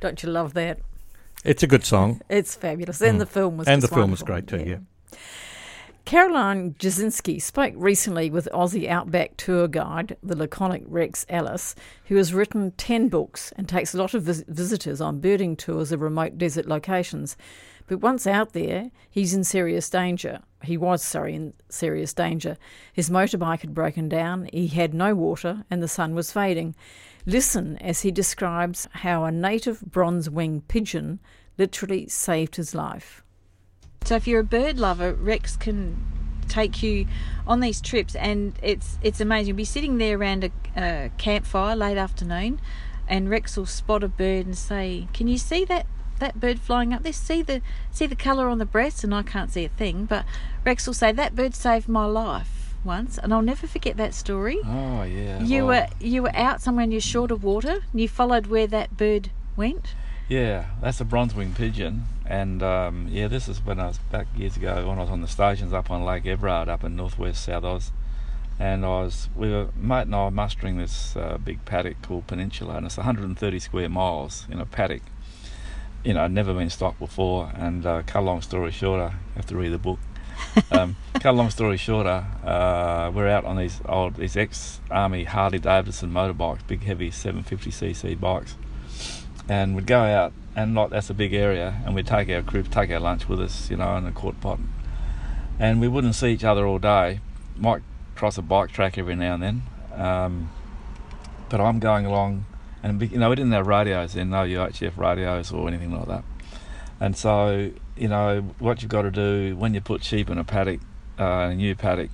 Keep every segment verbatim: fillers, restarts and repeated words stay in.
Don't you love that? It's a good song. It's fabulous. And mm. the film was And just the film wonderful. was great too, yeah. yeah. Caroline Jasinski spoke recently with Aussie Outback tour guide, the laconic Rex Ellis, who has written ten books and takes a lot of vis- visitors on birding tours of remote desert locations. But once out there, he's in serious danger. He was, sorry, in serious danger. His motorbike had broken down, he had no water, and the sun was fading. Listen as he describes how a native bronze-winged pigeon literally saved his life. So if you're a bird lover, Rex can take you on these trips, and it's it's amazing. You'll be sitting there around a, a campfire late afternoon, and Rex will spot a bird and say, "Can you see that, that bird flying up there? See the see the colour on the breast?" And I can't see a thing, but Rex will say, "That bird saved my life once," and I'll never forget that story. Oh yeah. You well, were you were out somewhere and you're short of water, and you followed where that bird went. Yeah, that's a bronze-winged pigeon, and um, yeah, this is when I was back years ago when I was on the stations up on Lake Everard up in northwest South Oz, and I was we were mate and I were mustering this uh, big paddock called Peninsula, and it's one hundred thirty square miles in a paddock. You know, never been stocked before, and uh, cut a long story shorter, you have to read the book. um, cut a long story shorter, uh, we're out on these old these ex-army Harley Davidson motorbikes, big heavy seven fifty c c bikes. And we'd go out, and like that's a big area, and we'd take our crew, take our lunch with us, you know, in a quart pot. And we wouldn't see each other all day. Might cross a bike track every now and then. Um, but I'm going along, and you know, we didn't have radios then, no U H F radios or anything like that. And so, you know, what you've got to do when you put sheep in a paddock, uh, a new paddock,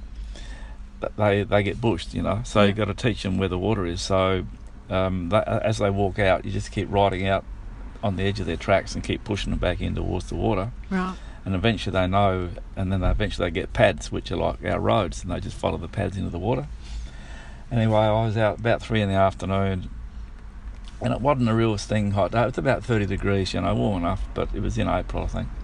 they they get bushed, you know. So yeah. You've got to teach them where the water is. So. Um, they, as they walk out, you just keep riding out on the edge of their tracks and keep pushing them back in towards the water. Right. And eventually they know, and then they eventually they get pads, which are like our roads, and they just follow the pads into the water. Anyway, I was out about three in the afternoon, and it wasn't a real stinging hot day. It was about thirty degrees, you know, warm enough, but it was in April, I think.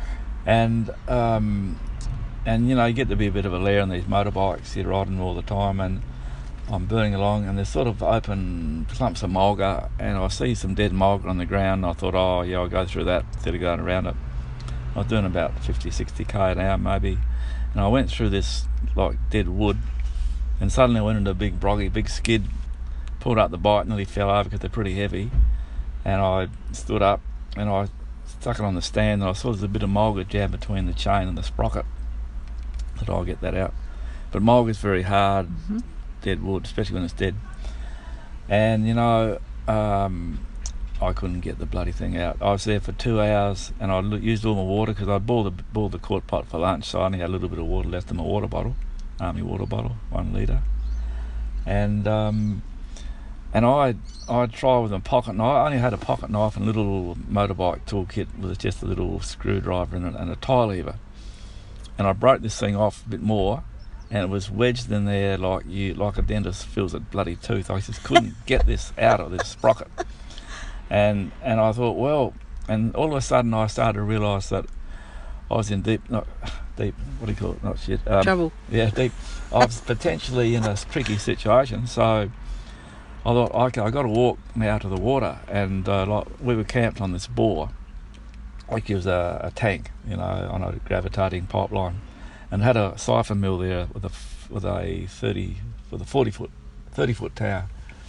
And um, and you know, you get to be a bit of a lair on these motorbikes. You're riding all the time, and I'm burning along, and there's sort of open clumps of mulga, and I see some dead mulga on the ground, and I thought, oh yeah, I'll go through that instead of going around it. I was doing about fifty, sixty k an hour maybe, and I went through this like dead wood, and suddenly I went into a big broggy, big skid, pulled up the bike, nearly fell over because they're pretty heavy, and I stood up, and I stuck it on the stand, and I saw there's a bit of mulga jammed between the chain and the sprocket. I thought, I'll get that out. But mulga's very hard, mm-hmm. dead wood, especially when it's dead. And you know, um, I couldn't get the bloody thing out. I was there for two hours, and I used all my water because I'd boiled the, boiled the quart pot for lunch, so I only had a little bit of water left in my water bottle, army water bottle, one litre. And um, and I I tried with a pocket knife. I only had a pocket knife and a little motorbike toolkit with just a little screwdriver in it and a tie lever. And I broke this thing off a bit more, and it was wedged in there like you like a dentist feels a bloody tooth. I just couldn't get this out of this sprocket. And and I thought, well, and all of a sudden I started to realise that I was in deep, not deep, what do you call it, not shit. Um, Trouble. Yeah, deep. I was potentially in a tricky situation, so I thought, okay, I got to walk now to the water. And uh, like we were camped on this bore, like it was a, a tank, you know, on a gravitating pipeline, and had a siphon mill there with a with a thirty with a forty foot thirty foot tower.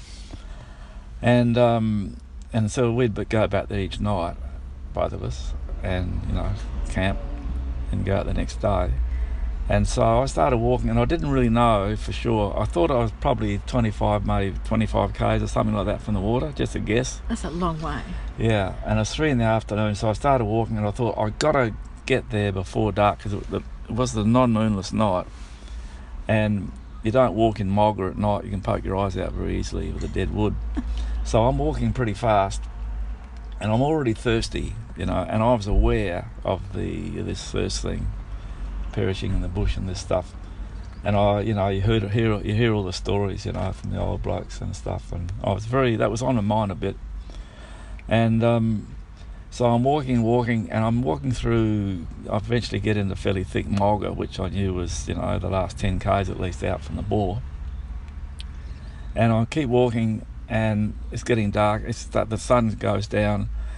And um, and so we'd go back there each night, both of us, and you know, camp and go out the next day. And so I started walking, and I didn't really know for sure. I thought I was probably twenty-five, maybe twenty-five k's or something like that from the water, just a guess. That's a long way. Yeah, and it was three in the afternoon, so I started walking, and I thought I got to get there before dark because it, it was the non-moonless night, and you don't walk in mulga at night. You can poke your eyes out very easily with the dead wood. So I'm walking pretty fast, and I'm already thirsty, you know, and I was aware of the this first thing, perishing in the bush and this stuff. And I, you know, you heard, hear, you hear all the stories, you know, from the old blokes and stuff. And I was very, that was on my mind a bit. And um, so I'm walking, walking, and I'm walking through. I eventually get into fairly thick mulga, which I knew was, you know, the last ten k's at least out from the bore. And I keep walking, and it's getting dark. It's that the sun goes down,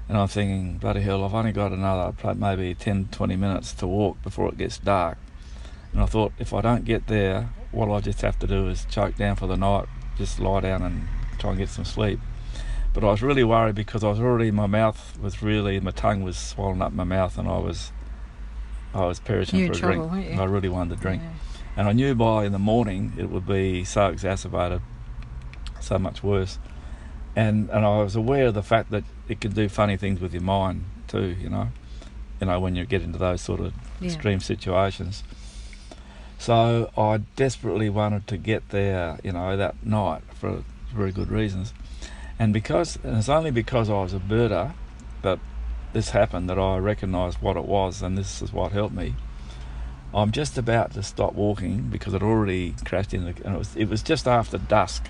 And I'm thinking, bloody hell, I've only got another maybe ten, twenty minutes to walk before it gets dark. And I thought, if I don't get there, what I just have to do is choke down for the night, just lie down and try and get some sleep. But I was really worried because I was already, my mouth was really, my tongue was swollen up my mouth, and I was I was perishing You're for in a trouble, drink. weren't you? I really wanted to drink. Yeah. And I knew by in the morning it would be so exacerbated, so much worse. And and I was aware of the fact that it can do funny things with your mind too, you know, you know, when you get into those sort of Yeah. extreme situations. So I desperately wanted to get there, you know, that night for very good reasons. And because, and it's only because I was a birder that this happened, that I recognised what it was, and this is what helped me. I'm just about to stop walking because I'd already crashed in the, and it was, it was just after dusk.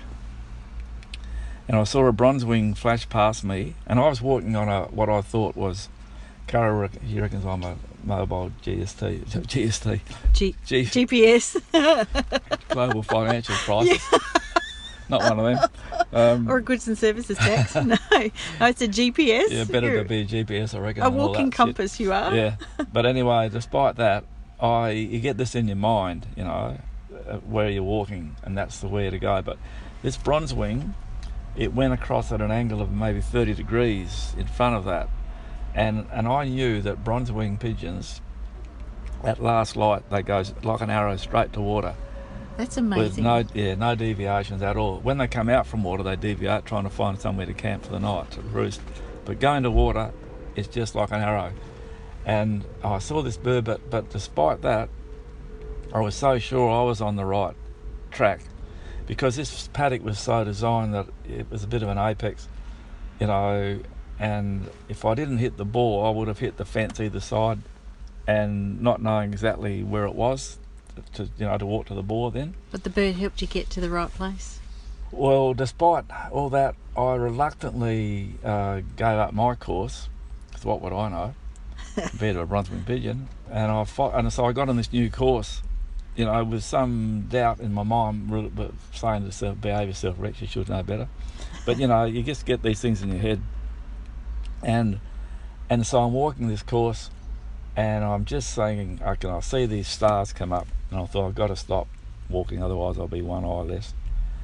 And I saw a bronze-wing flash past me, and I was walking on a what I thought was, Cara, rec- he reckons I'm a mobile G S T, G S T, G- G- G P S global financial crisis. Not one of them. Um, or a goods and services tax. no, no, it's a G P S. yeah, better You're to be a G P S, I reckon. a than all walking that shit. compass. You are. Yeah, but anyway, despite that, I you get this in your mind, you know, uh, where you're walking, and that's the way to go. But this bronze wing, it went across at an angle of maybe thirty degrees in front of that, and and I knew that bronze wing pigeons, at last light, they go like an arrow straight to water. That's With amazing. no, yeah, no deviations at all. When they come out from water, they deviate, trying to find somewhere to camp for the night, to roost. But going to water, it's just like an arrow. And I saw this bird, but, but despite that, I was so sure I was on the right track, because this paddock was so designed that it was a bit of an apex, you know, and if I didn't hit the ball, I would have hit the fence either side, and not knowing exactly where it was, to you know to walk to the ball then. But the bird helped you get to the right place. Well, despite all that, I reluctantly uh, gave up my course, because what would I know, compared to a bronze-wing pigeon, and I fought, and so I got on this new course, you know, with some doubt in my mind, really, but saying to yourself, behave yourself, Rex, you should know better. But you know, you just get these things in your head, and and so I'm walking this course, and I'm just saying, I can I see these stars come up, and I thought, I've got to stop walking, otherwise I'll be one eye less.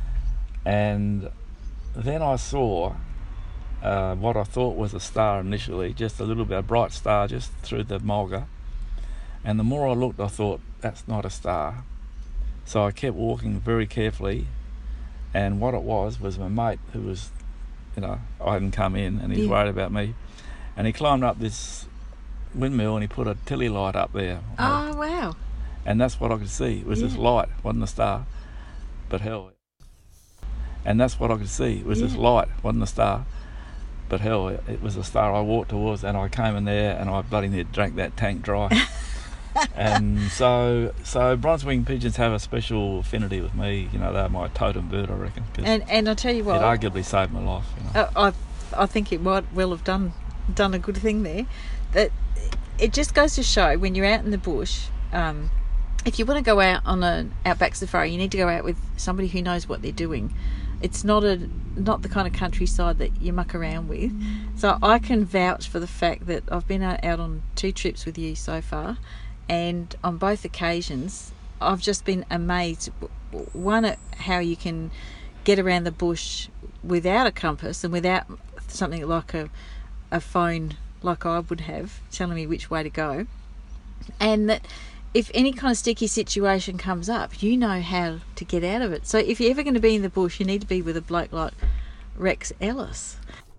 And then I saw uh, what I thought was a star initially, just a little bit, a bright star just through the mulga. And the more I looked, I thought, that's not a star. So I kept walking very carefully, and what it was was my mate, who was, you know, I hadn't come in, and he's Yeah. worried about me, and he climbed up this windmill and he put a tilly light up there. Oh wow! And that's what I could see. It was this Yeah. light, wasn't a star, but hell. And that's what I could see. It was this Yeah. light, wasn't a star, but hell, it, it was a star. I walked towards, and I came in there, and I bloody near drank that tank dry. And so, so bronze-winged pigeons have a special affinity with me. You know, they're my totem bird, I reckon. 'Cause And and I tell you it what, arguably saved my life. You know. I, I I think it might well have done done a good thing there. That it just goes to show, when you're out in the bush, um, if you want to go out on an outback safari, you need to go out with somebody who knows what they're doing. It's not a not the kind of countryside that you muck around with. So I can vouch for the fact that I've been out out on two trips with you so far, and on both occasions I've just been amazed. One, at how you can get around the bush without a compass and without something like a a phone like I would have telling me which way to go, and that if any kind of sticky situation comes up, you know how to get out of it. So if you're ever going to be in the bush, you need to be with a bloke like Rex Ellis.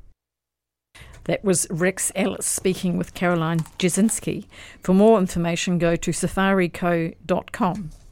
That was Rex Ellis speaking with Caroline Jasinski. For more information, go to safari co dot com.